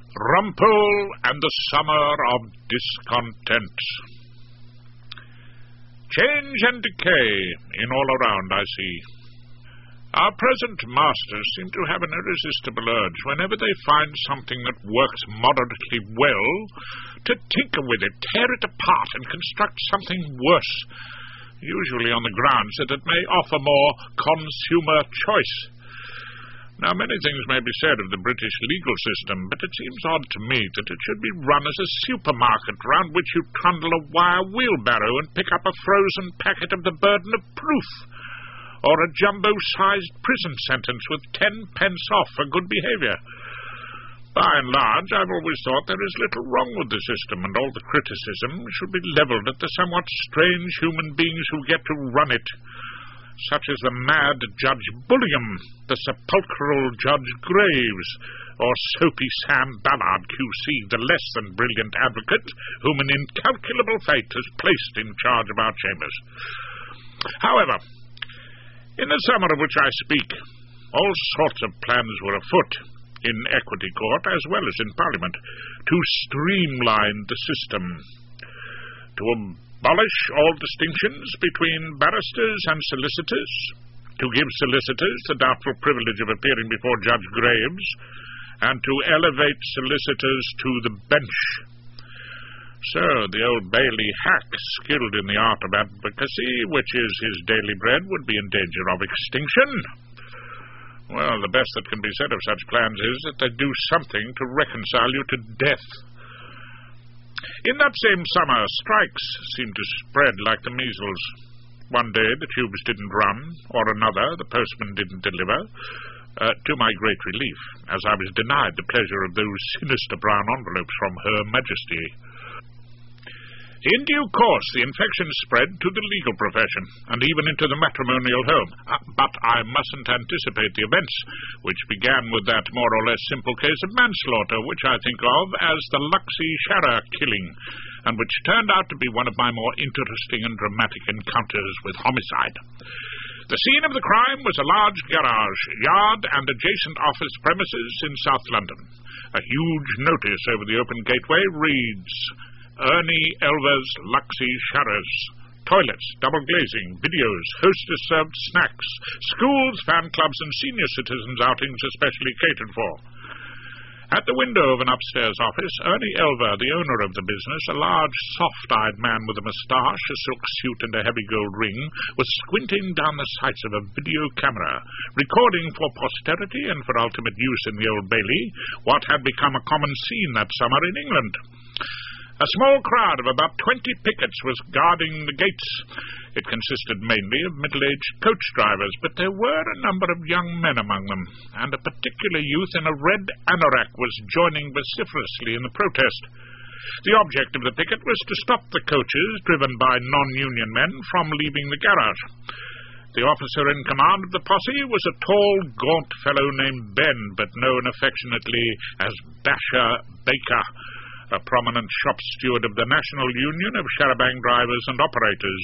Rumpole and the Summer of Discontent. Change and decay in all around, I see. Our present masters seem to have an irresistible urge, whenever they find something that works moderately well, to tinker with it, tear it apart, and construct something worse, usually on the grounds that it may offer more consumer choice. Now, many things may be said of the British legal system, but it seems odd to me that it should be run as a supermarket round which you trundle a wire wheelbarrow and pick up a frozen packet of the burden of proof, or a jumbo-sized prison sentence with 10 pence off for good behaviour. By and large, I've always thought there is little wrong with the system, and all the criticism should be levelled at the somewhat strange human beings who get to run it, such as the mad Judge Bullingham, the sepulchral Judge Graves, or Soapy Sam Ballard, QC, the less than brilliant advocate whom an incalculable fate has placed in charge of our chambers. However, in the summer of which I speak, all sorts of plans were afoot, in Equity Court as well as in Parliament, to streamline the system, to abolish all distinctions between barristers and solicitors, to give solicitors the doubtful privilege of appearing before Judge Graves, and to elevate solicitors to the bench. So the Old Bailey hack, skilled in the art of advocacy, which is his daily bread, would be in danger of extinction. Well, the best that can be said of such plans is that they do something to reconcile you to death. In that same summer, strikes seemed to spread like the measles. One day the tubes didn't run, or another the postman didn't deliver, to my great relief, as I was denied the pleasure of those sinister brown envelopes from Her Majesty. In due course, the infection spread to the legal profession, and even into the matrimonial home. But I mustn't anticipate the events, which began with that more or less simple case of manslaughter, which I think of as the Luxy Sharra killing, and which turned out to be one of my more interesting and dramatic encounters with homicide. The scene of the crime was a large garage, yard, and adjacent office premises in South London. A huge notice over the open gateway reads, Ernie Elver's Luxy Sharras. Toilets, double glazing, videos, hostess-served snacks, schools, fan clubs, and senior citizens' outings especially catered for. At the window of an upstairs office, Ernie Elver, the owner of the business, a large, soft-eyed man with a moustache, a silk suit, and a heavy gold ring, was squinting down the sights of a video camera, recording for posterity and for ultimate use in the Old Bailey what had become a common scene that summer in England. A small crowd of about 20 pickets was guarding the gates. It consisted mainly of middle-aged coach drivers, but there were a number of young men among them, and a particular youth in a red anorak was joining vociferously in the protest. The object of the picket was to stop the coaches, driven by non-union men, from leaving the garage. The officer in command of the posse was a tall, gaunt fellow named Ben, but known affectionately as Basher Baker, a prominent shop steward of the National Union of Charabanc Drivers and Operators,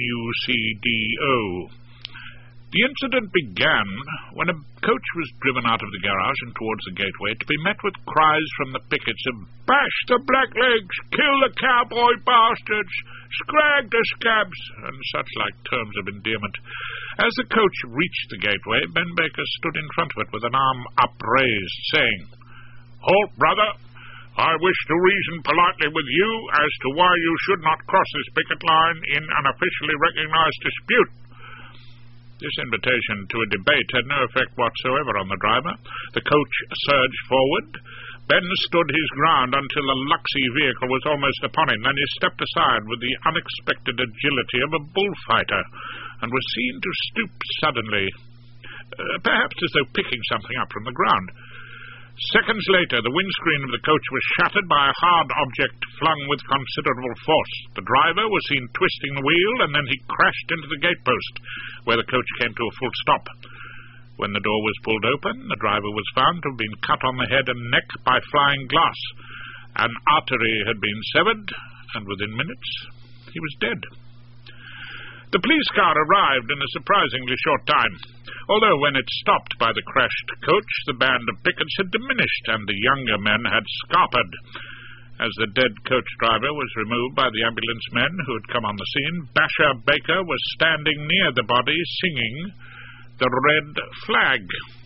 NUCDO. The incident began when a coach was driven out of the garage and towards the gateway, to be met with cries from the pickets of, "Bash the blacklegs! Kill the cowboy bastards! Scrag the scabs!" and such like terms of endearment. As the coach reached the gateway, Ben Baker stood in front of it with an arm upraised, saying, "Halt, brother! I wish to reason politely with you as to why you should not cross this picket line in an officially recognized dispute." This invitation to a debate had no effect whatsoever on the driver. The coach surged forward. Ben stood his ground until the Luxy vehicle was almost upon him. Then he stepped aside with the unexpected agility of a bullfighter, and was seen to stoop suddenly, perhaps as though picking something up from the ground. Seconds later, the windscreen of the coach was shattered by a hard object flung with considerable force. The driver was seen twisting the wheel, and then he crashed into the gatepost, where the coach came to a full stop. When the door was pulled open, the driver was found to have been cut on the head and neck by flying glass. An artery had been severed, and within minutes he was dead. The police car arrived in a surprisingly short time, although when it stopped by the crashed coach, the band of pickets had diminished and the younger men had scarpered. As the dead coach driver was removed by the ambulance men who had come on the scene, Basher Baker was standing near the body singing the red flag.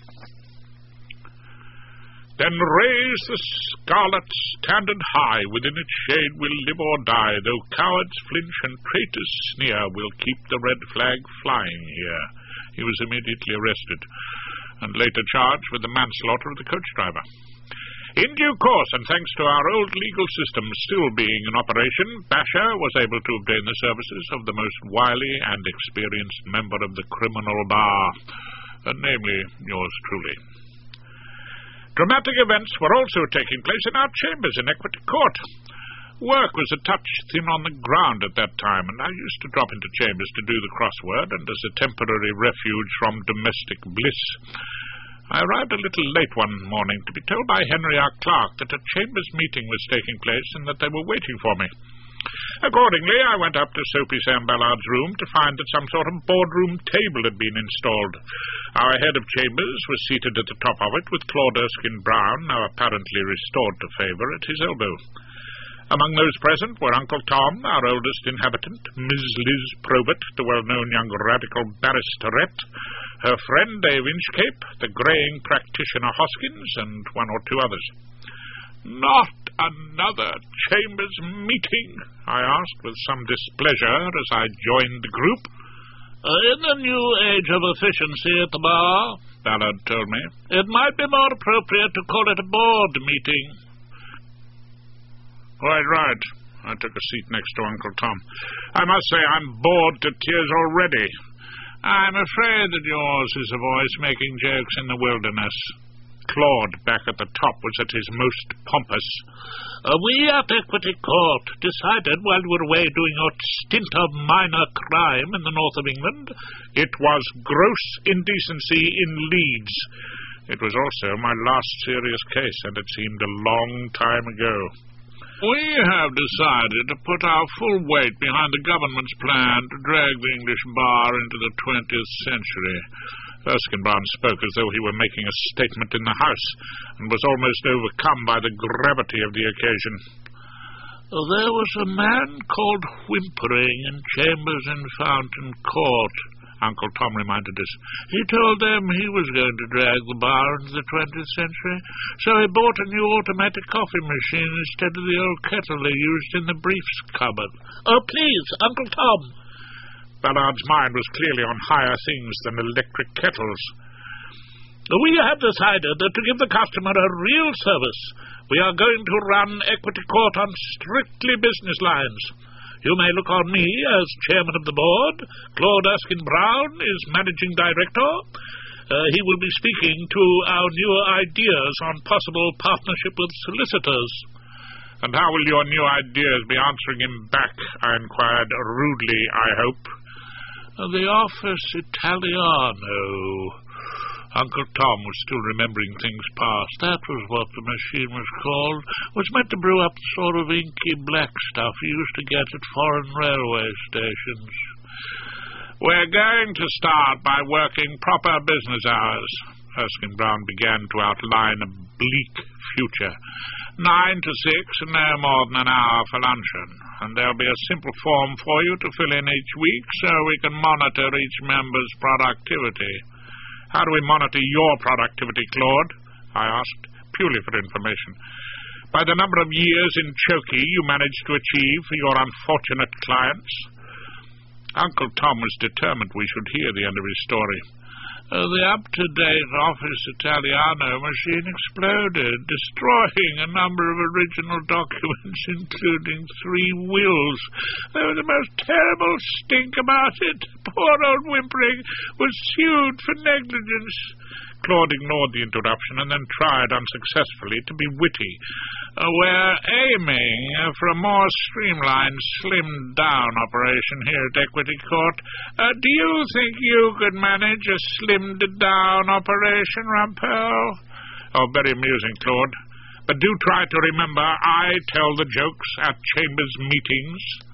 Then raise the scarlet standard high, within its shade we'll live or die, though cowards flinch and traitors sneer, we'll keep the red flag flying here. He was immediately arrested, and later charged with the manslaughter of the coach driver. In due course, and thanks to our old legal system still being in operation, Basher was able to obtain the services of the most wily and experienced member of the criminal bar, namely yours truly. Dramatic events were also taking place in our chambers in Equity Court. Work was a touch thin on the ground at that time, and I used to drop into chambers to do the crossword and as a temporary refuge from domestic bliss. I arrived a little late one morning to be told by Henry R. Clark that a chambers meeting was taking place and that they were waiting for me. Accordingly, I went up to Soapy Sam Ballard's room to find that some sort of boardroom table had been installed. Our head of chambers was seated at the top of it, with Claude Erskine Brown, now apparently restored to favour, at his elbow. Among those present were Uncle Tom, our oldest inhabitant, Miss Liz Probert, the well-known young radical barristerette, her friend Dave Inchcape, the greying practitioner Hoskins, and one or two others. "Not another chambers meeting?" I asked with some displeasure as I joined the group. "In the new age of efficiency at the bar," Ballard told me, "it might be more appropriate to call it a board meeting." "Quite right." I took a seat next to Uncle Tom. "I must say I'm bored to tears already. I'm afraid that yours is a voice making jokes in the wilderness." Claude, back at the top, was at his most pompous. "We at Equity Court decided while we were away doing our stint of minor crime in the north of England, it was gross indecency in Leeds. It was also my last serious case, and it seemed a long time ago. We have decided to put our full weight behind the government's plan to drag the English bar into the 20th century. Erskine Brown spoke as though he were making a statement in the House, and was almost overcome by the gravity of the occasion. "There was a man called Whimpering in chambers in Fountain Court," Uncle Tom reminded us. "He told them he was going to drag the bar into the 20th century, so he bought a new automatic coffee machine instead of the old kettle they used in the briefs cupboard." "Oh, please, Uncle Tom." Ballard's mind was clearly on higher things than electric kettles. "We have decided that to give the customer a real service, we are going to run Equity Court on strictly business lines. You may look on me as chairman of the board. Claude Erskine Brown is managing director. He will be speaking to our new ideas on possible partnership with solicitors." "And how will your new ideas be answering him back?" I inquired, rudely, I hope. "The office Italiano." Uncle Tom was still remembering things past. "That was what the machine was called. It was meant to brew up the sort of inky black stuff you used to get at foreign railway stations." "We're going to start by working proper business hours." Erskine Brown began to outline a bleak future. 9 to 6, no more than an hour for luncheon. And there'll be a simple form for you to fill in each week so we can monitor each member's productivity. "How do we monitor your productivity, Claude?" I asked, purely for information. "By the number of years in chokey you managed to achieve for your unfortunate clients?" Uncle Tom was determined we should hear the end of his story. "The up-to-date Office Italiano machine exploded, destroying a number of original documents, including 3 wills. There was a most terrible stink about it. Poor old Whimpering was sued for negligence." Claude ignored the interruption and then tried unsuccessfully to be witty. "We're aiming for a more streamlined, slimmed-down operation here at Equity Court. Do you think you could manage a slimmed-down operation, Rumpel?" "Oh, very amusing, Claude. But do try to remember I tell the jokes at Chambers meetings."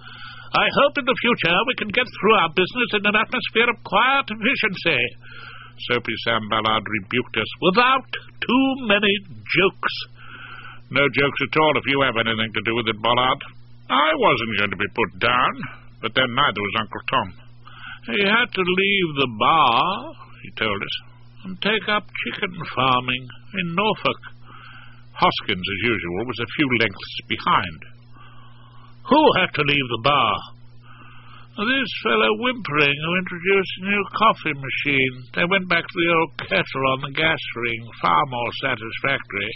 I hope in the future we can get through our business in an atmosphere of quiet efficiency. Soapy Sam Ballard rebuked us. Without too many jokes. No jokes at all if you have anything to do with it, Ballard. I wasn't going to be put down, but then neither was Uncle Tom. He had to leave the bar, he told us, and take up chicken farming in Norfolk. Hoskins, as usual, was a few lengths behind. Who had to leave the bar? This fellow Whimpering, who introduced a new coffee machine. They went back to the old kettle on the gas ring, far more satisfactory.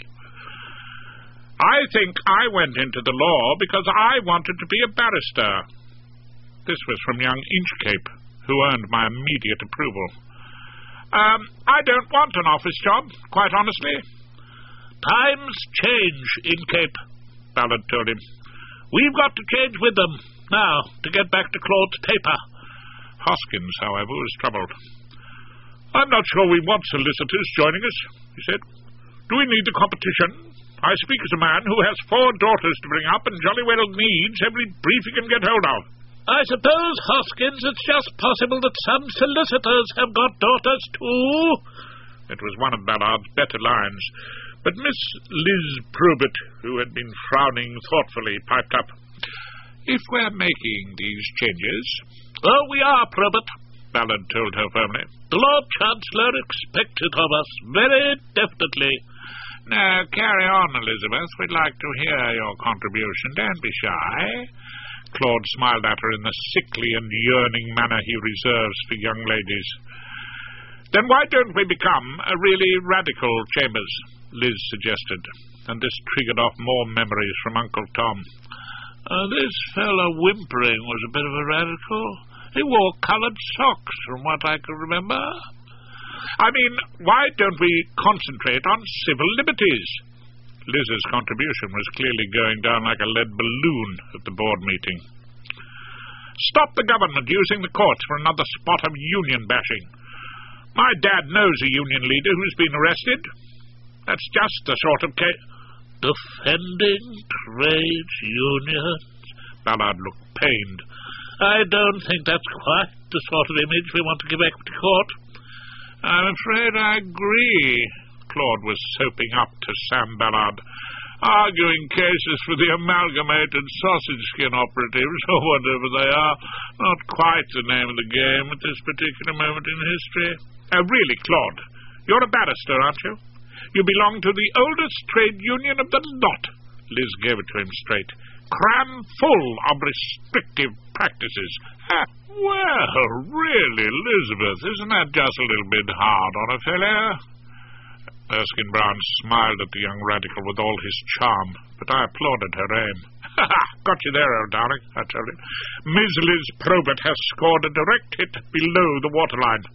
I think I went into the law because I wanted to be a barrister. This was from young Inchcape, who earned my immediate approval. I don't want an office job, quite honestly. Times change, Inchcape, Ballard told him. We've got to change with them, now, to get back to Claude's paper. Hoskins, however, was troubled. I'm not sure we want solicitors joining us, he said. Do we need the competition? I speak as a man who has 4 daughters to bring up and jolly well needs every brief he can get hold of. I suppose, Hoskins, it's just possible that some solicitors have got daughters too. It was one of Ballard's better lines, but Miss Liz Probert, who had been frowning thoughtfully, piped up. If we're making these changes... Oh, we are, Probert, Ballard told her firmly. The Lord Chancellor expects it of us, very definitely. Now, carry on, Elizabeth. We'd like to hear your contribution. Don't be shy. Claude smiled at her in the sickly and yearning manner he reserves for young ladies. Then why don't we become a really radical Chambers? Liz suggested, and this triggered off more memories from Uncle Tom. This fellow Whimpering was a bit of a radical. He wore coloured socks, from what I can remember. I mean, why don't we concentrate on civil liberties? Liz's contribution was clearly going down like a lead balloon at the board meeting. Stop the government using the courts for another spot of union bashing. My dad knows a union leader who's been arrested. That's just the sort of case... Defending trade unions? Ballard looked pained. I don't think that's quite the sort of image we want to give equity court. I'm afraid I agree. Claude was soaping up to Sam Ballard, arguing cases for the amalgamated sausage-skin operatives, or whatever they are. Not quite the name of the game at this particular moment in history. Really, Claude, you're a barrister, aren't you? You belong to the oldest trade union of the lot. Liz gave it to him straight. Cram full of restrictive practices. Well, really, Elizabeth, isn't that just a little bit hard on a fellow? Erskine Brown smiled at the young radical with all his charm, but I applauded her aim. Got you there, old darling, I told him. Miss Liz Probert has scored a direct hit below the waterline.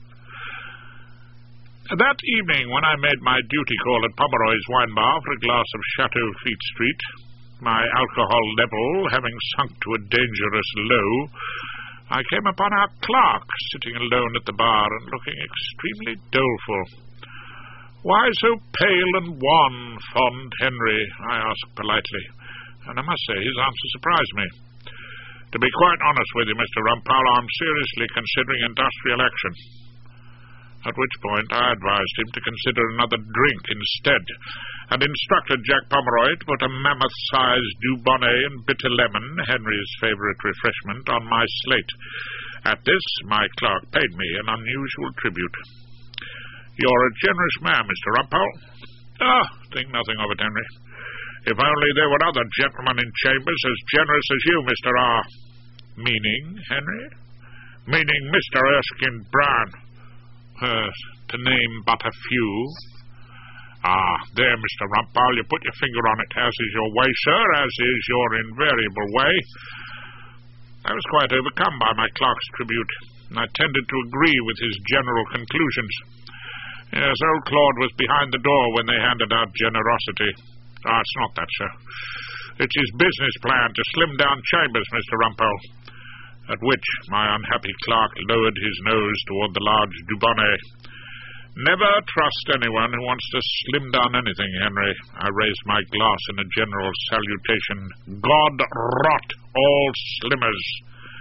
That evening, when I made my duty call at Pomeroy's wine bar for a glass of Chateau Fleet Street, my alcohol level having sunk to a dangerous low, I came upon our clerk sitting alone at the bar and looking extremely doleful. "Why so pale and wan, fond Henry?" I asked politely, and I must say his answer surprised me. "To be quite honest with you, Mr. Rumpole, I'm seriously considering industrial action." At which point I advised him to consider another drink instead, and instructed Jack Pomeroy to put a mammoth-sized Dubonnet and bitter lemon, Henry's favourite refreshment, on my slate. At this, my clerk paid me an unusual tribute. "You're a generous man, Mr. Rumpole." Think nothing of it, Henry. If only there were other gentlemen in Chambers as generous as you, Mr. R. Meaning, Henry? Meaning Mr. Erskine Brown. To name but a few. There, Mr. Rumpole, you put your finger on it, as is your way, sir, as is your invariable way. I was quite overcome by my clerk's tribute, and I tended to agree with his general conclusions. Yes, old Claude was behind the door when they handed out generosity. It's not that, sir. It's his business plan to slim down Chambers, Mr. Rumpole. At which my unhappy clerk lowered his nose toward the large Dubonnet. "Never trust anyone who wants to slim down anything, Henry." I raised my glass in a general salutation. "God rot all slimmers."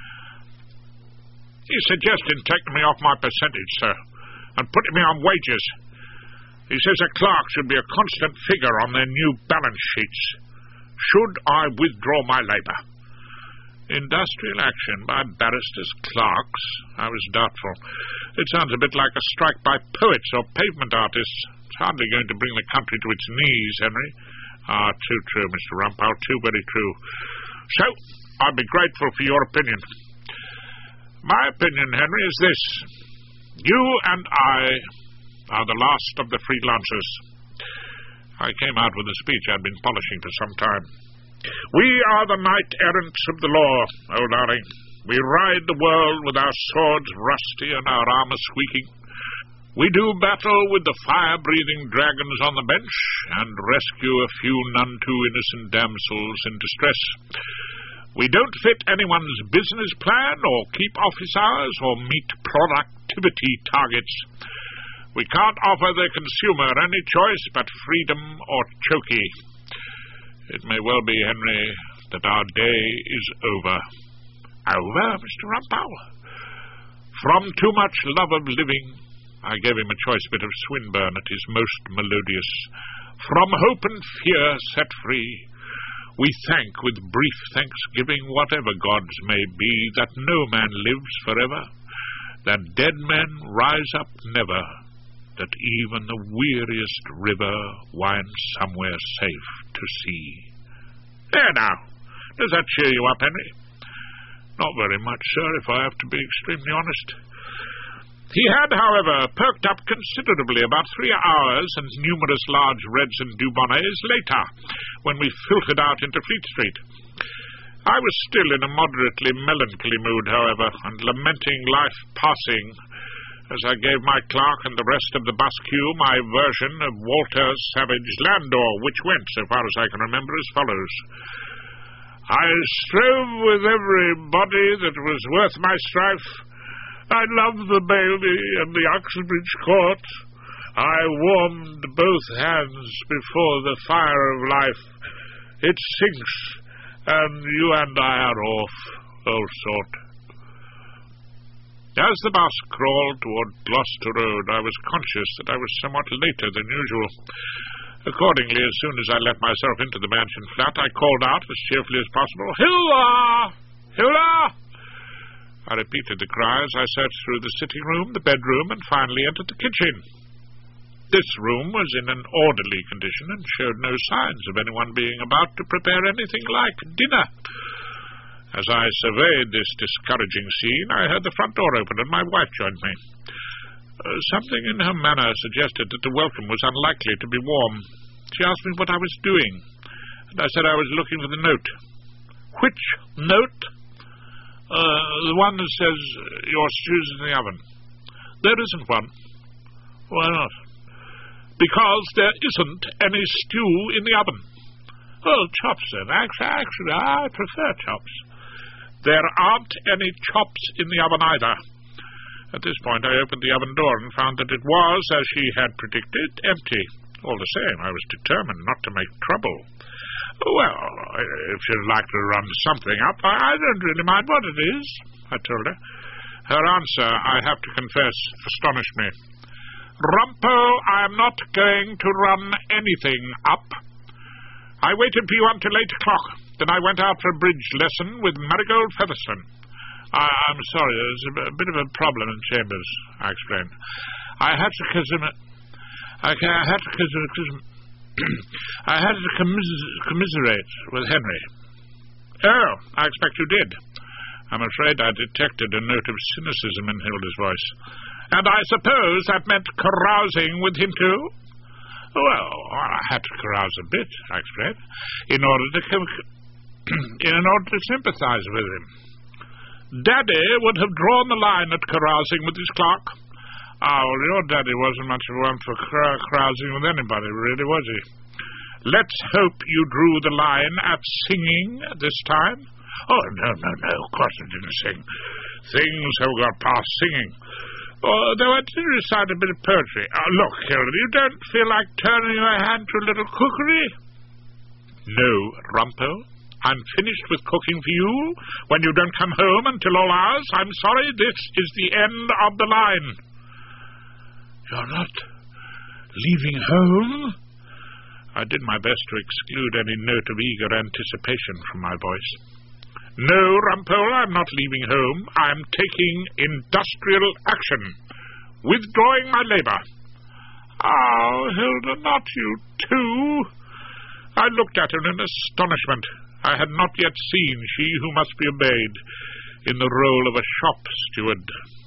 He's suggesting taking me off my percentage, sir, and putting me on wages. He says a clerk should be a constant figure on their new balance sheets. Should I withdraw my labour? Industrial action by barristers' clerks? I was doubtful. It sounds a bit like a strike by poets or pavement artists. It's hardly going to bring the country to its knees, Henry. Ah, too true, Mr. Rumpole, too very true. So, I'd be grateful for your opinion. My opinion, Henry, is this. You and I are the last of the freelancers. I came out with a speech I'd been polishing for some time. We are the knight-errants of the law, oh darling. We ride the world with our swords rusty and our armour squeaking. We do battle with the fire-breathing dragons on the bench and rescue a few none-too-innocent damsels in distress. We don't fit anyone's business plan or keep office hours or meet productivity targets. We can't offer the consumer any choice but freedom or chokey. It may well be, Henry, that our day is over. Over, Mr. Rumpole? From too much love of living, I gave him a choice bit of Swinburne at his most melodious. From hope and fear set free, we thank with brief thanksgiving whatever gods may be, that no man lives forever, that dead men rise up never, that even the weariest river winds somewhere safe to sea. There now, does that cheer you up, Henry? Not very much, sir, if I have to be extremely honest. He had, however, perked up considerably about 3 hours and numerous large reds and dubonnets later, when we filtered out into Fleet Street. I was still in a moderately melancholy mood, however, and lamenting life passing, as I gave my clerk and the rest of the bus queue my version of Walter Savage Landor, which went, so far as I can remember, as follows. I strove with every body that was worth my strife. I loved the bailey and the Uxbridge court. I warmed both hands before the fire of life. It sinks, and you and I are off, old sort. As the bus crawled toward Gloucester Road, I was conscious that I was somewhat later than usual. Accordingly, as soon as I let myself into the mansion flat, I called out as cheerfully as possible, "Hilda! Hilda!" I repeated the cry as I searched through the sitting room, the bedroom, and finally entered the kitchen. This room was in an orderly condition and showed no signs of anyone being about to prepare anything like dinner. As I surveyed this discouraging scene, I heard the front door open and my wife joined me. Something in her manner suggested that the welcome was unlikely to be warm. She asked me what I was doing, and I said I was looking for the note. Which note? The one that says your stew's in the oven. There isn't one. Why not? Because there isn't any stew in the oven. Oh, chops then. Actually, I prefer chops. There aren't any chops in the oven either. At this point, I opened the oven door and found that it was, as she had predicted, empty. All the same, I was determined not to make trouble. Well, if you'd like to run something up, I don't really mind what it is, I told her. Her answer, I have to confess, astonished me. Rumpole, I am not going to run anything up. I waited for you until 8 o'clock. Then I went out for a bridge lesson with Marigold Featherstone. I'm sorry, there's a bit of a problem in Chambers, I explained. I had to commiserate with Henry. Oh, I expect you did. I'm afraid I detected a note of cynicism in Hilda's voice. And I suppose that meant carousing with him too? Well, I had to carouse a bit, I explained, in order to sympathize with him. Daddy would have drawn the line at carousing with his clerk. Oh, well, your daddy wasn't much of one for carousing with anybody, really, was he? Let's hope you drew the line at singing this time. Oh, no, of course I didn't sing. Things have got past singing. Though I did recite a bit of poetry. Look, Hilda, you don't feel like turning your hand to a little cookery? No, Rumpole. I'm finished with cooking for you when you don't come home until all hours. I'm sorry, this is the end of the line. You're not leaving home? I did my best to exclude any note of eager anticipation from my voice. No, Rumpole, I'm not leaving home. I'm taking industrial action. Withdrawing my labor. Oh, Hilda, not you too. I looked at her in astonishment. I had not yet seen she who must be obeyed in the role of a shop steward.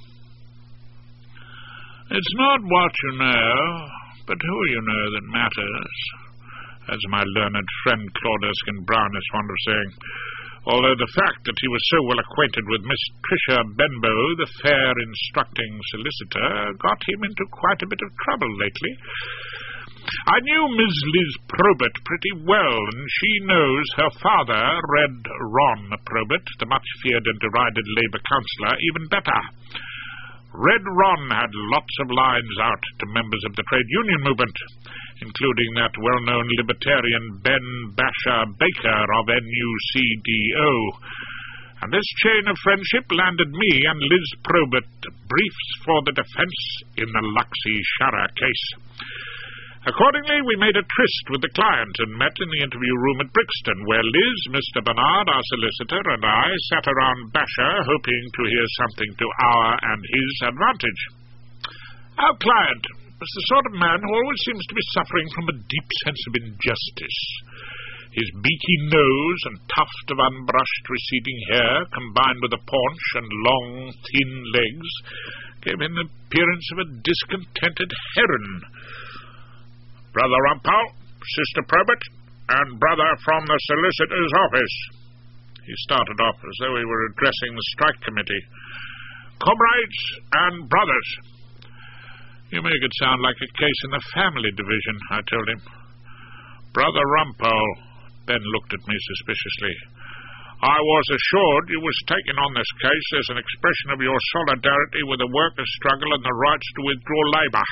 It's not what you know, but who you know that matters, as my learned friend Claude Erskine Brown is fond of saying, although the fact that he was so well acquainted with Miss Tricia Benbow, the fair instructing solicitor, got him into quite a bit of trouble lately. I knew Miss Liz Probert pretty well, and she knows her father, Red Ron Probert, the much-feared and derided Labour councillor, even better. Red Ron had lots of lines out to members of the trade union movement, including that well-known libertarian Ben Basher Baker of NUCDO. And this chain of friendship landed me and Liz Probert briefs for the defence in the Luxie Shara case. Accordingly, we made a tryst with the client and met in the interview room at Brixton, where Liz, Mr. Bernard, our solicitor, and I sat around Basher, hoping to hear something to our and his advantage. Our client was the sort of man who always seems to be suffering from a deep sense of injustice. His beaky nose and tuft of unbrushed receding hair, combined with a paunch and long, thin legs, gave him the appearance of a discontented heron. Brother Rumpole, Sister Probert, and brother from the solicitor's office. He started off as though he were addressing the strike committee. Comrades and brothers. You make it sound like a case in the family division, I told him. Brother Rumpole, Ben looked at me suspiciously. I was assured you was taking on this case as an expression of your solidarity with the workers' struggle and the rights to withdraw labour.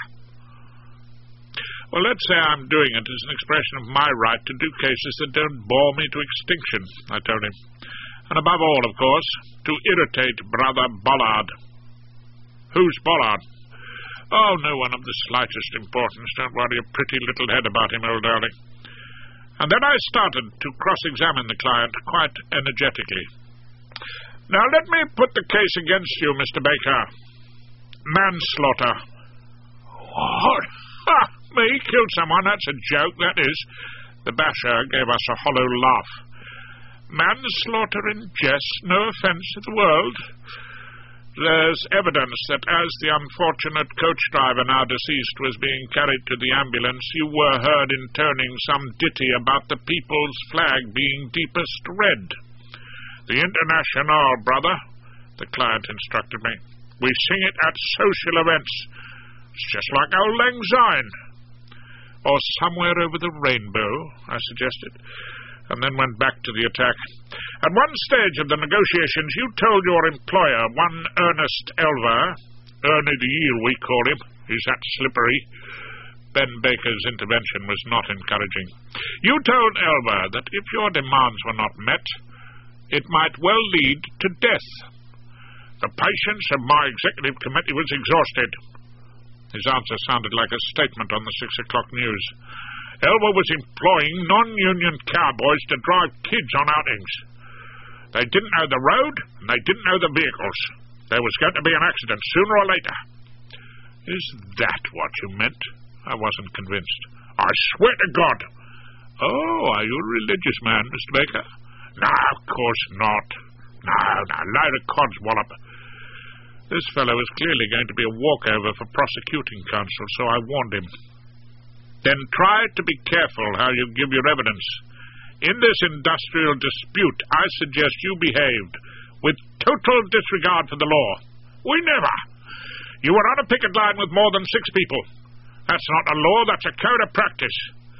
Well, let's say I'm doing it as an expression of my right to do cases that don't bore me to extinction, I told him. And above all, of course, to irritate Brother Bollard. Who's Bollard? Oh, no one of the slightest importance. Don't worry a pretty little head about him, old darling. And then I started to cross-examine the client quite energetically. Now, let me put the case against you, Mr. Baker. Manslaughter. What? Ha! Me killed someone, that's a joke, that is. The Basher gave us a hollow laugh. Manslaughter in jest, no offence to the world. There's evidence that as the unfortunate coach driver, now deceased, was being carried to the ambulance, you were heard intoning some ditty about the people's flag being deepest red. The Internationale, brother, the client instructed me. We sing it at social events. It's just like Old Lang Syne. Or Somewhere Over the Rainbow, I suggested, and then went back to the attack. At one stage of the negotiations, you told your employer, one Ernest Elver, Ernie the Eel we call him, he's that slippery. Ben Baker's intervention was not encouraging. You told Elver that if your demands were not met, it might well lead to death. The patience of my executive committee was exhausted. His answer sounded like a statement on the 6 o'clock news. Elver was employing non-union cowboys to drive kids on outings. They didn't know the road, and they didn't know the vehicles. There was going to be an accident sooner or later. Is that what you meant? I wasn't convinced. I swear to God. Oh, are you a religious man, Mr. Baker? No, of course not. No, load of codswallop. This fellow was clearly going to be a walkover for prosecuting counsel, so I warned him. Then try to be careful how you give your evidence. In this industrial dispute, I suggest you behaved with total disregard for the law. We never. You were on a picket line with more than 6 people. That's not a law, that's a code of practice.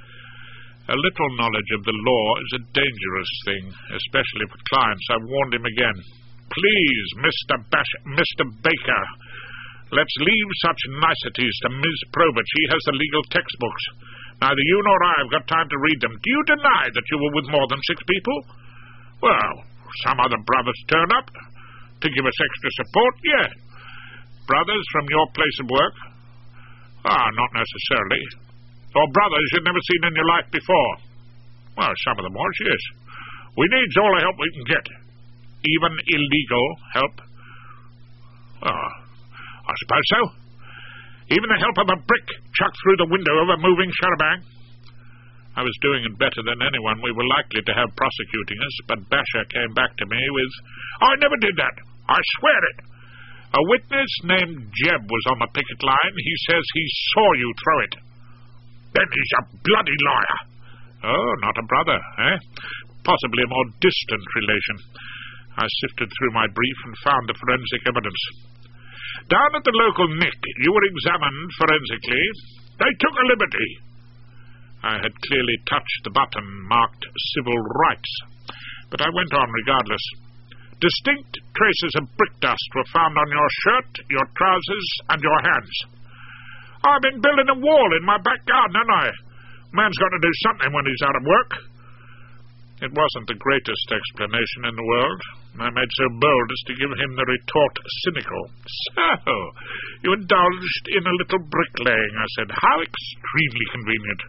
A little knowledge of the law is a dangerous thing, especially for clients. I warned him again. Please, Mr. Baker, let's leave such niceties to Ms. Probert. She has the legal textbooks. Neither you nor I have got time to read them. Do you deny that you were with more than 6 people? Well, some other brothers turn up to give us extra support, yeah. Brothers from your place of work? Not necessarily. Or brothers you'd never seen in your life before? Well, some of them was, yes. We needs all the help we can get. Even illegal help. I suppose so. Even the help of a brick chucked through the window of a moving charabanc. I was doing it better than anyone we were likely to have prosecuting us, but Basher came back to me with, I never did that. I swear it. A witness named Jeb was on the picket line. He says he saw you throw it. Then he's a bloody liar. Oh, not a brother, eh? Possibly a more distant relation. I sifted through my brief and found the forensic evidence. Down at the local Nick, you were examined forensically. They took a liberty. I had clearly touched the button marked Civil Rights, but I went on regardless. Distinct traces of brick dust were found on your shirt, your trousers, and your hands. I've been building a wall in my back garden, haven't I? Man's got to do something when he's out of work. It wasn't the greatest explanation in the world. I made so bold as to give him the retort cynical. So, you indulged in a little bricklaying, I said. How extremely convenient.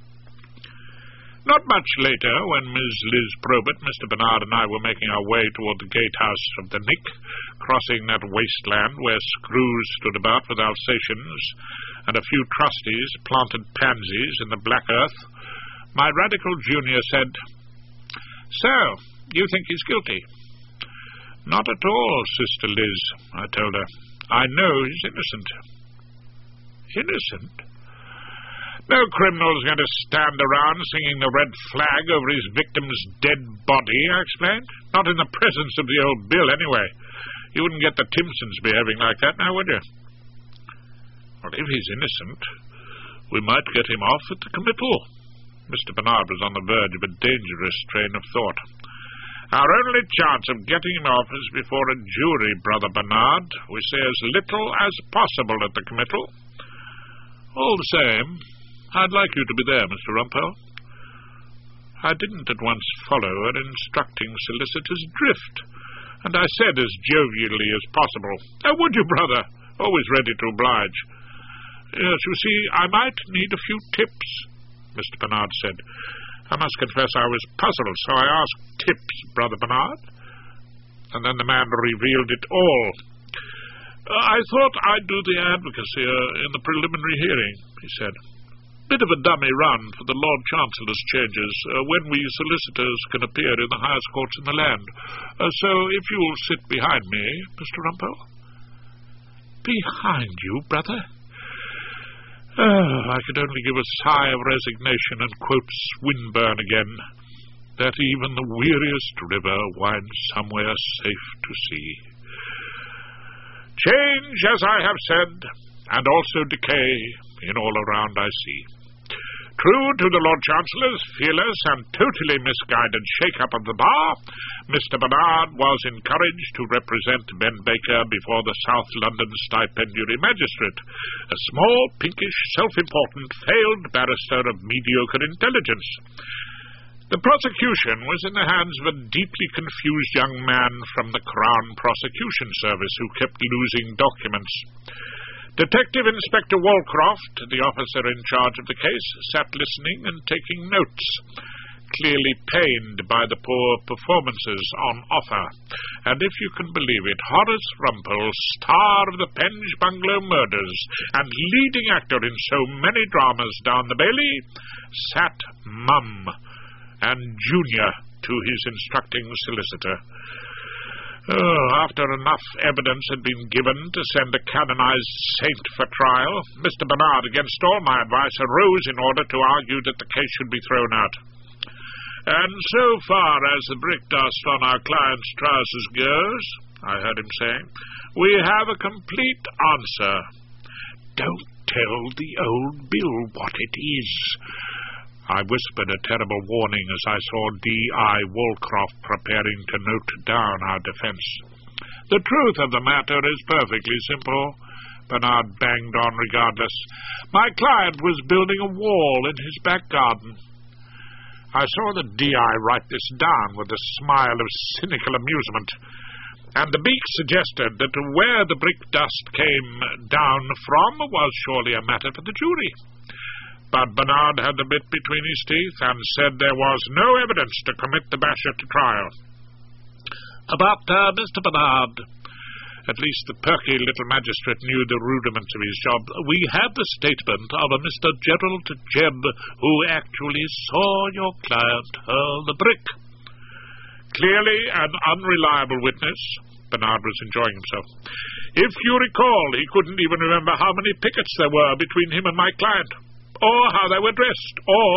Not much later, when Ms. Liz Probert, Mr. Bernard, and I were making our way toward the gatehouse of the Nick, crossing that wasteland where screws stood about with Alsatians and a few trustees planted pansies in the black earth, my radical junior said, So, you think he's guilty? Not at all, Sister Liz, I told her. I know he's innocent. Innocent? No criminal's going to stand around singing the red flag over his victim's dead body, I explained. Not in the presence of the old Bill, anyway. You wouldn't get the Timpsons behaving like that now, would you? Well, if he's innocent, we might get him off at the committal. Mr. Bernard was on the verge of a dangerous train of thought. Our only chance of getting him off is before a jury, Brother Bernard. We say as little as possible at the committal. All the same, I'd like you to be there, Mr. Rumpole. I didn't at once follow an instructing solicitor's drift, and I said as jovially as possible, Oh, would you, brother? Always ready to oblige. Yes, you see, I might need a few tips, Mr. Bernard said. I must confess I was puzzled, so I asked, Tips, Brother Bernard? And then the man revealed it all. I thought I'd do the advocacy in the preliminary hearing, he said. Bit of a dummy run for the Lord Chancellor's changes, when we solicitors can appear in the highest courts in the land. So if you'll sit behind me, Mr. Rumpole. Behind you, brother? I could only give a sigh of resignation and quote Swinburne again, that even the weariest river winds somewhere safe to sea. Change, as I have said, and also decay in all around I see. True to the Lord Chancellor's fearless and totally misguided shake-up of the bar, Mr. Bernard was encouraged to represent Ben Baker before the South London Stipendiary Magistrate, a small, pinkish, self-important, failed barrister of mediocre intelligence. The prosecution was in the hands of a deeply confused young man from the Crown Prosecution Service who kept losing documents. Detective Inspector Walcroft, the officer in charge of the case, sat listening and taking notes, clearly pained by the poor performances on offer. And if you can believe it, Horace Rumpole, star of the Penge Bungalow murders and leading actor in so many dramas down the Bailey, sat mum and junior to his instructing solicitor. After enough evidence had been given to send a canonized saint for trial, Mr. Bernard, against all my advice, arose in order to argue that the case should be thrown out. And so far as the brick dust on our client's trousers goes, I heard him saying, we have a complete answer. Don't tell the old Bill what it is. I whispered a terrible warning as I saw D.I. Walcroft preparing to note down our defense. The truth of the matter is perfectly simple, Bernard banged on regardless. My client was building a wall in his back garden. I saw the D.I. write this down with a smile of cynical amusement, and the Beak suggested that where the brick dust came down from was surely a matter for the jury. But Bernard had the bit between his teeth and said there was no evidence to commit the basher to trial. But, Mr. Bernard, at least the perky little magistrate knew the rudiments of his job. We have the statement of a Mr. Gerald Jebb, who actually saw your client hurl the brick. Clearly an unreliable witness. Bernard was enjoying himself. If you recall, he couldn't even remember how many pickets there were between him and my client, or how they were dressed, or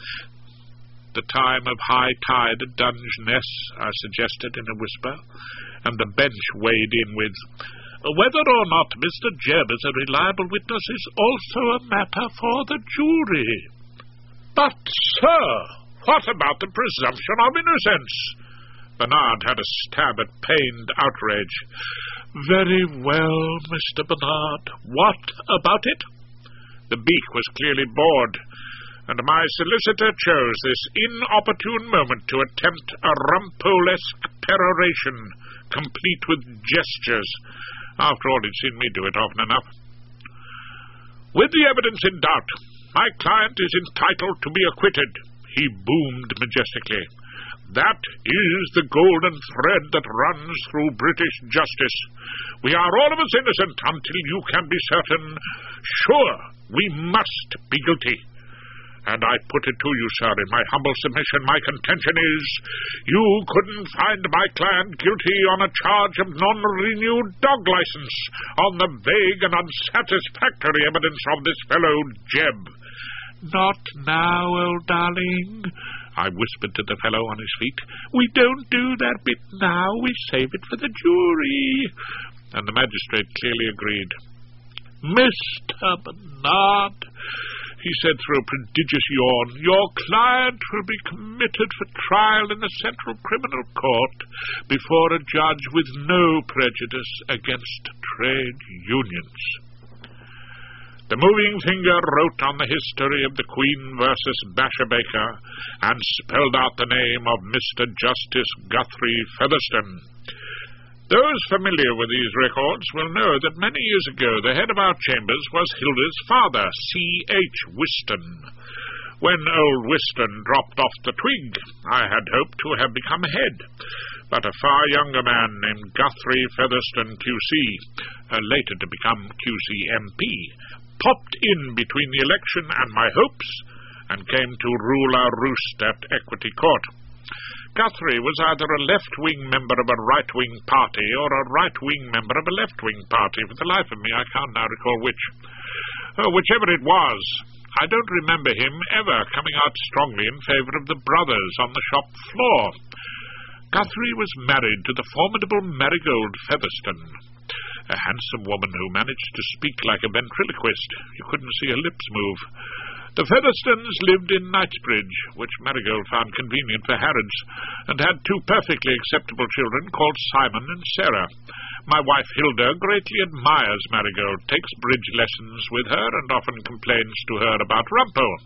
the time of high tide at Dungeness, I suggested in a whisper, and the bench weighed in with, whether or not Mr. Jebb is a reliable witness is also a matter for the jury. But, sir, what about the presumption of innocence? Bernard had a stab at pained outrage. Very well, Mr. Bernard. What about it? The Beak was clearly bored, and my solicitor chose this inopportune moment to attempt a Rumpole-esque peroration, complete with gestures. After all, he'd seen me do it often enough. With the evidence in doubt, my client is entitled to be acquitted, he boomed majestically. That is the golden thread that runs through British justice. We are all of us innocent until you can be certain. Sure, we must be guilty. And I put it to you, sir, in my humble submission, my contention is, you couldn't find my client guilty on a charge of non-renewed dog license, on the vague and unsatisfactory evidence of this fellow Jebb. Not now, old darling, I whispered to the fellow on his feet. We don't do that bit now, we save it for the jury. And the magistrate clearly agreed. Mr. Bernard, he said through a prodigious yawn, your client will be committed for trial in the Central Criminal Court before a judge with no prejudice against trade unions. The moving finger wrote on the history of the Queen versus Basher Baker and spelled out the name of Mr. Justice Guthrie Featherstone. Those familiar with these records will know that many years ago the head of our chambers was Hilda's father, C.H. Whiston. When old Whiston dropped off the twig, I had hoped to have become head, but a far younger man named Guthrie Featherstone Q.C., later to become Q.C. M.P., popped in between the election and my hopes, and came to rule our roost at Equity Court. Guthrie was either a left-wing member of a right-wing party or a right-wing member of a left-wing party. For the life of me, I can't now recall which. Whichever it was, I don't remember him ever coming out strongly in favour of the brothers on the shop floor. Guthrie was married to the formidable Marigold Featherstone, a handsome woman who managed to speak like a ventriloquist. You couldn't see her lips move. The Featherstones lived in Knightsbridge, which Marigold found convenient for Harrods, and had two perfectly acceptable children called Simon and Sarah. My wife Hilda greatly admires Marigold, takes bridge lessons with her, and often complains to her about Rumpole.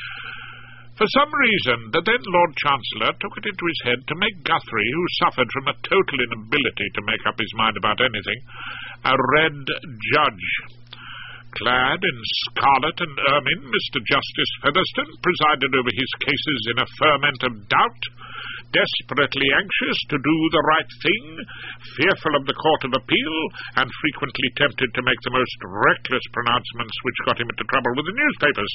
For some reason, the then Lord Chancellor took it into his head to make Guthrie, who suffered from a total inability to make up his mind about anything, a red judge. Clad in scarlet and ermine, Mr. Justice Featherstone presided over his cases in a ferment of doubt, desperately anxious to do the right thing, fearful of the Court of Appeal, and frequently tempted to make the most reckless pronouncements which got him into trouble with the newspapers.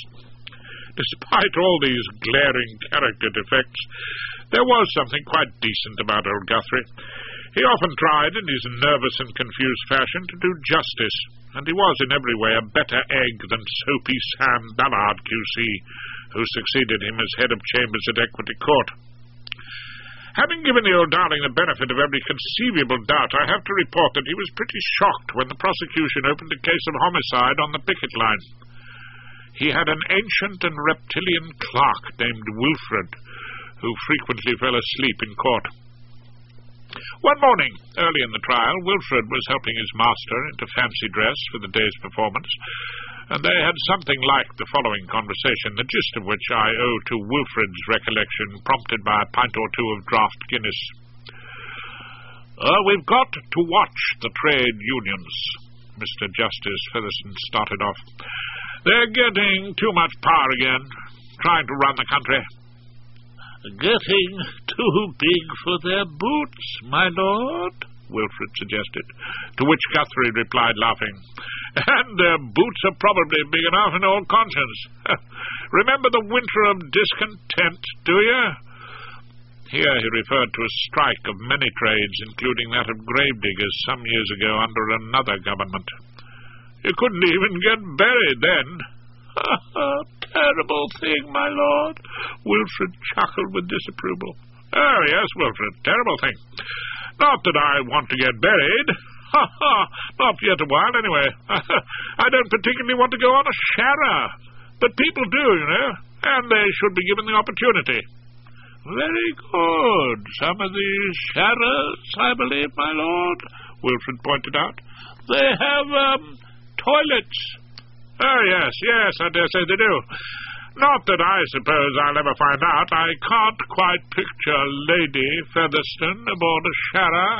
Despite all these glaring character defects, there was something quite decent about old Guthrie. He often tried, in his nervous and confused fashion, to do justice, and he was in every way a better egg than Soapy Sam Ballard, Q.C., who succeeded him as head of chambers at Equity Court. Having given the old darling the benefit of every conceivable doubt, I have to report that he was pretty shocked when the prosecution opened a case of homicide on the picket line. He had an ancient and reptilian clerk named Wilfred, who frequently fell asleep in court. One morning, early in the trial, Wilfred was helping his master into fancy dress for the day's performance, and they had something like the following conversation, the gist of which I owe to Wilfred's recollection, prompted by a pint or two of draught Guinness. We've got to watch the trade unions, Mr. Justice Featherstone started off. They're getting too much power again, trying to run the country. Getting too big for their boots, my lord, Wilfred suggested, to which Guthrie replied, laughing, And their boots are probably big enough in all conscience. Remember the winter of discontent, do you? Here he referred to a strike of many trades, including that of gravediggers some years ago under another government. You couldn't even get buried then. Terrible thing, my lord. Wilfred chuckled with disapproval. Oh, yes, Wilfred, terrible thing. Not that I want to get buried. Not yet a while, anyway. I don't particularly want to go on a sharer. But people do, you know, and they should be given the opportunity. Very good. Some of these sharers, I believe, my lord, Wilfred pointed out. They have, toilets. Oh, yes, I dare say they do. Not that I suppose I'll ever find out. I can't quite picture Lady Featherstone aboard a sharer.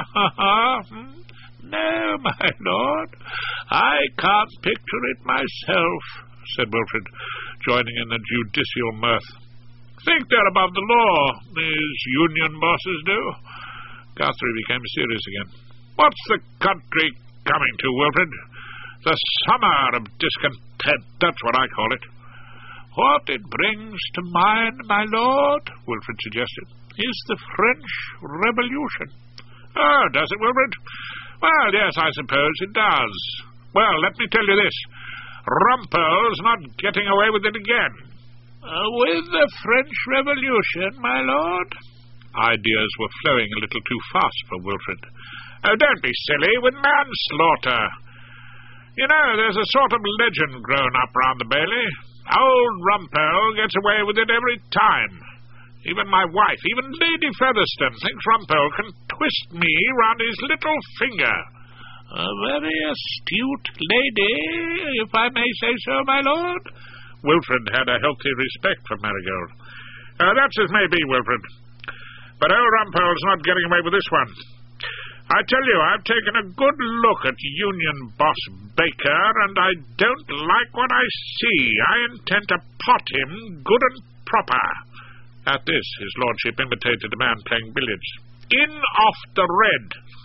No, my lord, I can't picture it myself, said Wilfred, joining in the judicial mirth. Think they're above the law, these union bosses do. Guthrie became serious again. What's the country coming to, Wilfred? The summer of discontent, that's what I call it. What it brings to mind, my lord, Wilfred suggested, is the French Revolution. Oh, does it, Wilfred? Well, yes, I suppose it does. Well, let me tell you this. Rumpel's not getting away with it again. With the French Revolution, my lord? Ideas were flowing a little too fast for Wilfred. Oh, don't be silly. With manslaughter. You know, there's a sort of legend grown up round the Bailey. Old Rumpel gets away with it every time. Even my wife, even Lady Featherstone, thinks Rumpel can twist me round his little finger. A very astute lady, if I may say so, my lord. Wilfred had a healthy respect for Marigold. That's as may be, Wilfred. But old Rumpel's not getting away with this one. I tell you, I've taken a good look at Union Boss Baker, and I don't like what I see. I intend to pot him good and proper. At this, his lordship imitated a man playing billiards. In off the red.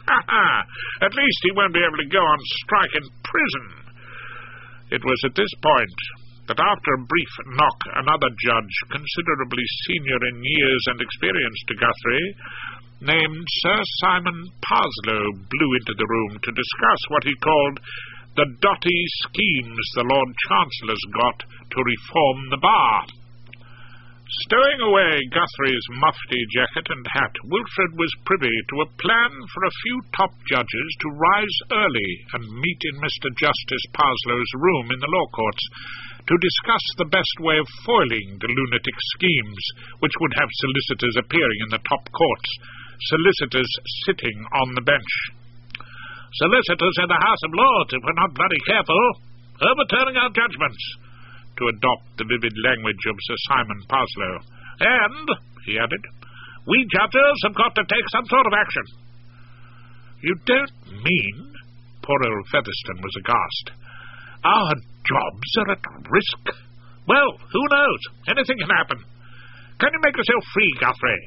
At least he won't be able to go on strike in prison. It was at this point that after a brief knock, another judge, considerably senior in years and experience to Guthrie, named Sir Simon Parslow, blew into the room to discuss what he called the dotty schemes the Lord Chancellor's got to reform the bar. Stowing away Guthrie's mufti jacket and hat, Wilfred was privy to a plan for a few top judges to rise early and meet in Mr. Justice Parslow's room in the law courts to discuss the best way of foiling the lunatic schemes which would have solicitors appearing in the top courts, solicitors sitting on the bench. Solicitors in the House of Lords, if we're not very careful, overturning our judgments, to adopt the vivid language of Sir Simon Parslow. And, he added, we judges have got to take some sort of action. You don't mean, poor old Featherstone was aghast, our jobs are at risk? Well, who knows? Anything can happen. Can you make yourself free, Guthrie?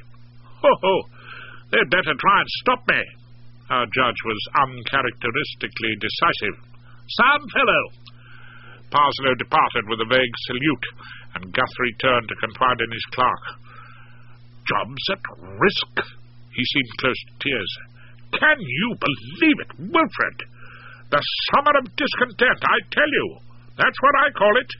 They'd better try and stop me. Our judge was uncharacteristically decisive. Sound fellow! Parslow departed with a vague salute, and Guthrie turned to confide in his clerk. Jobs at risk? He seemed close to tears. Can you believe it, Wilfred? The summer of discontent, I tell you. That's what I call it.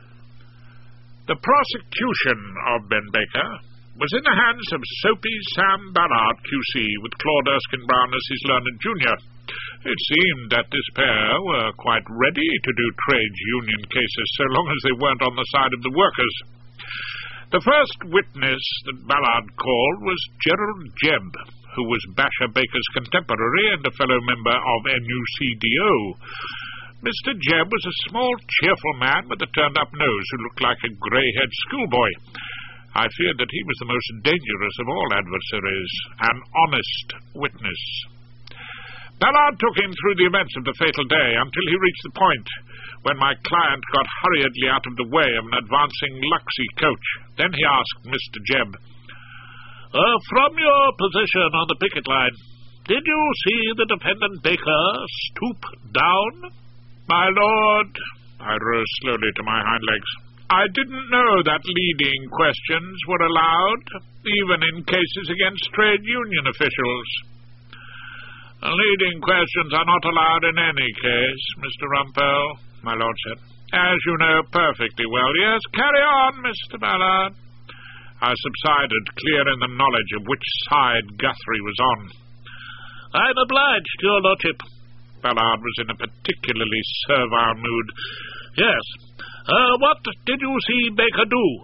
The prosecution of Ben Baker was in the hands of Soapy Sam Ballard, Q.C., with Claude Erskine Brown as his learned junior. It seemed that this pair were quite ready to do trades union cases so long as they weren't on the side of the workers. The first witness that Ballard called was Gerald Jebb, who was Basher Baker's contemporary and a fellow member of NUCDO. Mr. Jebb was a small, cheerful man with a turned-up nose who looked like a grey-haired schoolboy. I feared that he was the most dangerous of all adversaries, an honest witness. Ballard took him through the events of the fatal day until he reached the point when my client got hurriedly out of the way of an advancing Luxy coach. Then he asked Mr. Jebb, "From your position on the picket line, did you see the defendant Baker stoop down?" "My lord," I rose slowly to my hind legs, "I didn't know that leading questions were allowed, even in cases against trade union officials." "Leading questions are not allowed in any case, Mr. Rumpole," my lord said, "as you know perfectly well. Yes, carry on, Mr. Ballard." I subsided, clear in the knowledge of which side Guthrie was on. "I'm obliged to your lordship." Ballard was in a particularly servile mood. "Yes. What did you see Baker do?"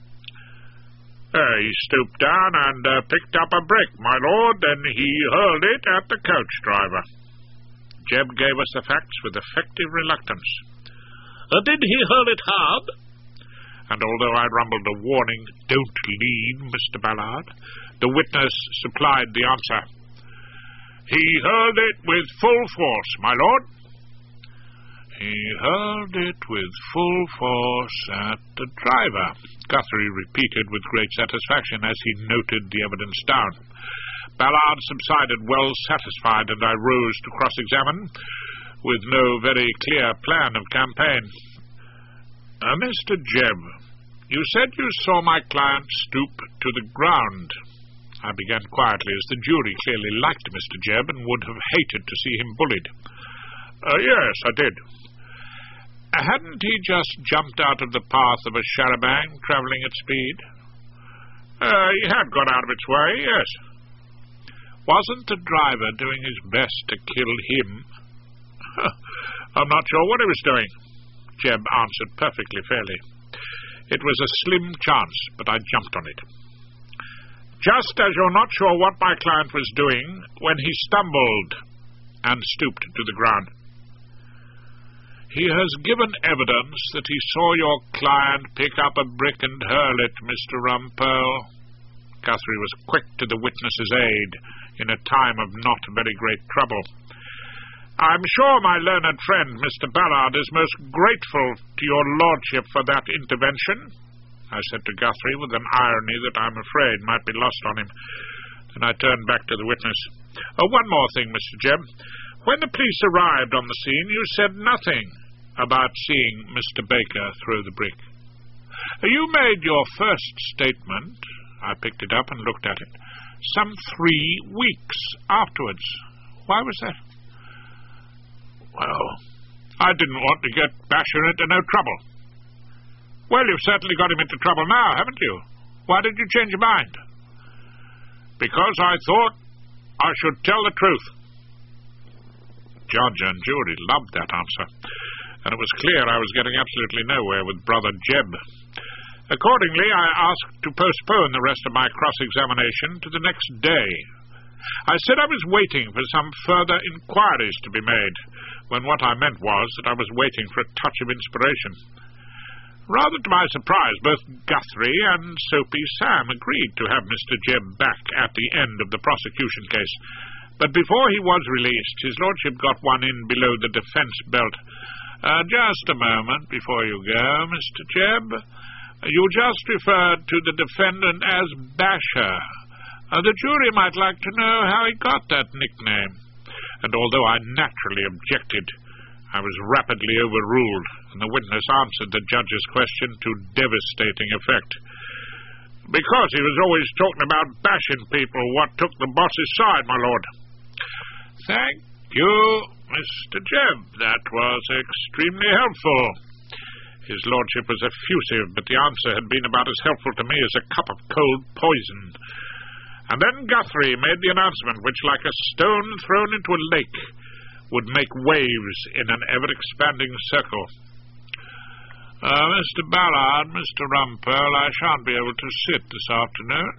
He stooped down and picked up a brick, my lord, then he hurled it at the coach driver. Jebb gave us the facts with effective reluctance. "Did he hurl it hard?" And although I rumbled a warning, "Don't lead, Mr. Ballard," the witness supplied the answer. "He hurled it with full force, my lord." "He hurled it with full force at the driver," Guthrie repeated with great satisfaction as he noted the evidence down. Ballard subsided, well satisfied, and I rose to cross-examine, with no very clear plan of campaign. "Mr. Jebb, you said you saw my client stoop to the ground." I began quietly, as the jury clearly liked Mr. Jebb and would have hated to see him bullied. "Yes, I did." "Hadn't he just jumped out of the path of a char-a-banc travelling at speed?" "He had got out of its way, yes." "Wasn't the driver doing his best to kill him?" "I'm not sure what he was doing," Jebb answered perfectly fairly. "It was a slim chance, but I jumped on it." "Just as you're not sure what my client was doing when he stumbled and stooped to the ground." "He has given evidence that he saw your client pick up a brick and hurl it, Mr. Rumpole." Guthrie was quick to the witness's aid in a time of not very great trouble. "I'm sure my learned friend, Mr. Ballard, is most grateful to your lordship for that intervention," I said to Guthrie with an irony that I'm afraid might be lost on him. Then I turned back to the witness. "One more thing, Mr. Jebb. When the police arrived on the scene, you said nothing about seeing Mr. Baker throw the brick. You made your first statement," I picked it up and looked at it, "some 3 weeks afterwards. Why was that?" "Well, I didn't want to get Basher into no trouble." "Well, you've certainly got him into trouble now, haven't you? Why did you change your mind?" "Because I thought I should tell the truth." Judge and jury loved that answer, and it was clear I was getting absolutely nowhere with Brother Jebb. Accordingly, I asked to postpone the rest of my cross-examination to the next day. I said I was waiting for some further inquiries to be made, when what I meant was that I was waiting for a touch of inspiration. Rather to my surprise, both Guthrie and Soapy Sam agreed to have Mr. Jebb back at the end of the prosecution case. But before he was released, his lordship got one in below the defence belt. "Just a moment before you go, Mr. Jebb. You just referred to the defendant as Basher. The jury might like to know how he got that nickname." And although I naturally objected, I was rapidly overruled, and the witness answered the judge's question to devastating effect. "Because he was always talking about bashing people what took the boss's side, my lord." "Thank you, Mr. Jebb. That was extremely helpful." His lordship was effusive, but the answer had been about as helpful to me as a cup of cold poison. And then Guthrie made the announcement, which, like a stone thrown into a lake, would make waves in an ever-expanding circle. "Mr. Ballard, Mr. Rumpole, I shan't be able to sit this afternoon."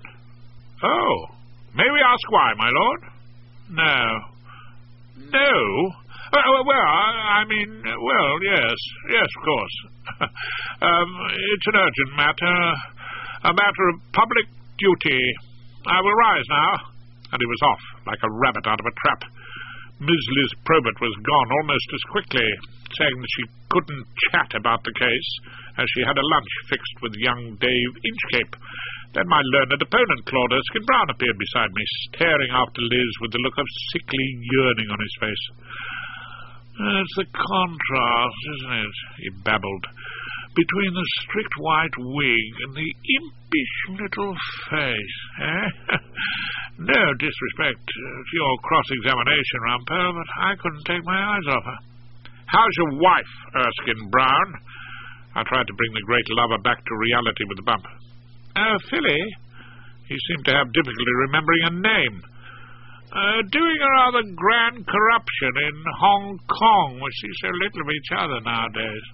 "Oh, may we ask why, my lord?" "No." "No? Yes, of course. It's an urgent matter, a matter of public duty. I will rise now. And he was off, like a rabbit out of a trap. Miss Liz Probert was gone almost as quickly, saying that she couldn't chat about the case, as she had a lunch fixed with young Dave Inchcape. Then my learned opponent, Claude Erskine Brown, appeared beside me, staring after Liz with the look of sickly yearning on his face. "It's the contrast, isn't it?" he babbled, "between the strict white wig and the impish little face, eh? No disrespect to your cross-examination, Rumpel, but I couldn't take my eyes off her." "How's your wife, Erskine Brown?" I tried to bring the great lover back to reality with a bump. "Philly?" He seemed to have difficulty remembering a name. "Doing a rather grand corruption in Hong Kong. We see so little of each other nowadays."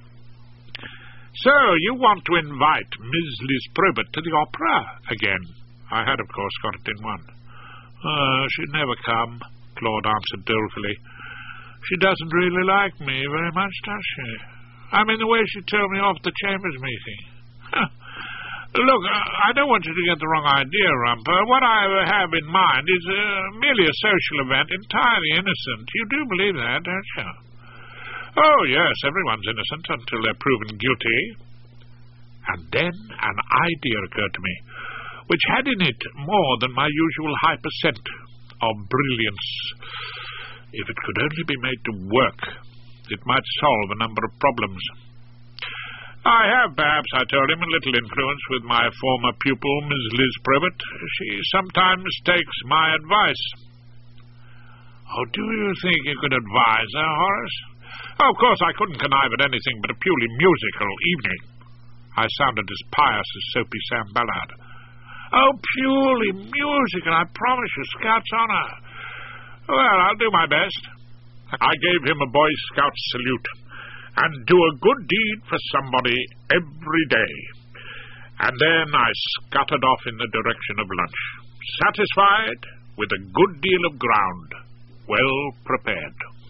"So you want to invite Miss Liz Probert to the opera again?" I had, of course, got it in one. "She'd never come," Claude answered dolefully. "She doesn't really like me very much, does she? I mean, the way she told me off the Chambers meeting. Look, I don't want you to get the wrong idea, Rumper. What I have in mind is merely a social event, entirely innocent. You do believe that, don't you?" "Oh, yes, everyone's innocent until they're proven guilty." And then an idea occurred to me, which had in it more than my usual high percent of brilliance. If it could only be made to work, it might solve a number of problems. "I have, perhaps," I told him, "a little influence with my former pupil, Miss Liz Probert. She sometimes takes my advice." "Oh, do you think you could advise her, Horace?" "Oh, of course, I couldn't connive at anything but a purely musical evening." I sounded as pious as Soapy Sam Ballard. "Oh, purely musical, I promise you, Scout's honour." "Well, I'll do my best." I gave him a Boy Scout salute. "And do a good deed for somebody every day." And then I scuttered off in the direction of lunch, satisfied with a good deal of ground well prepared.